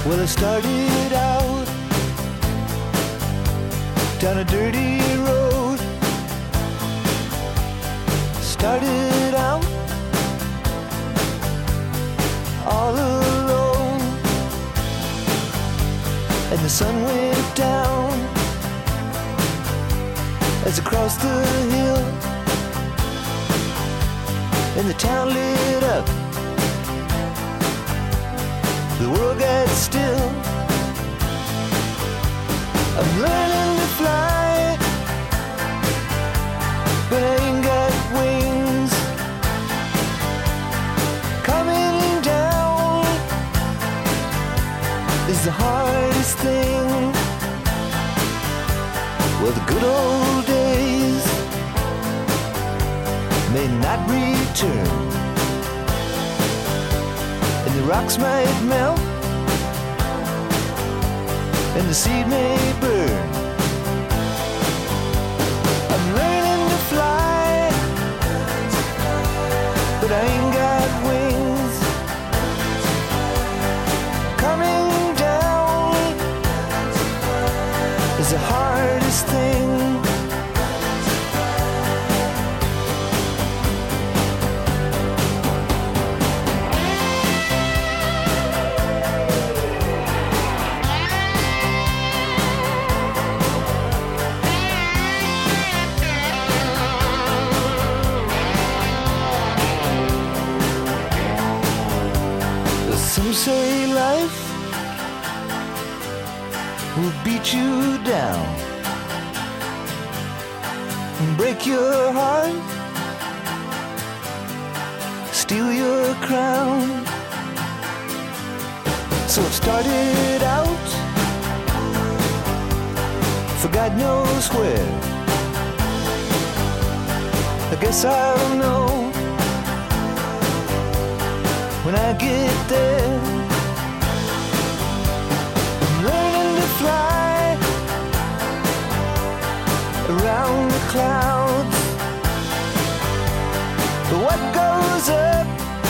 Well, I started out down a dirty road. Started out all alone, and the sun went down as I crossed the hill, and the town lit up. The world got still. I'm learning to fly, but I ain't got wings. Coming down is the hardest thing. Well, the good old days may not return, and the rocks might melt, and the seed may burn. I'm learning to fly, but I ain't got wings. Coming down is the hardest thing. Some say life will beat you down and break your heart, steal your crown. So it started out for God knows where. I guess I'll know when I get there. I'm learning to fly around the clouds, but what goes up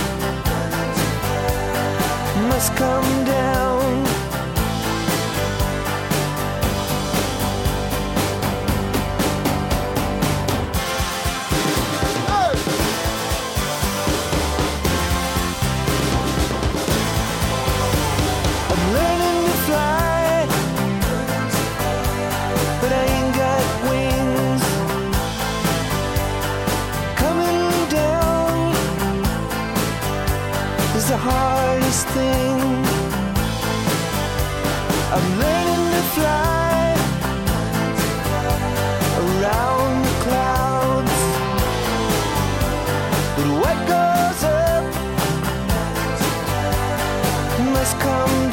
must come down. But I ain't got wings. Coming down is the hardest thing. I'm learning to fly around the clouds, but what goes up must come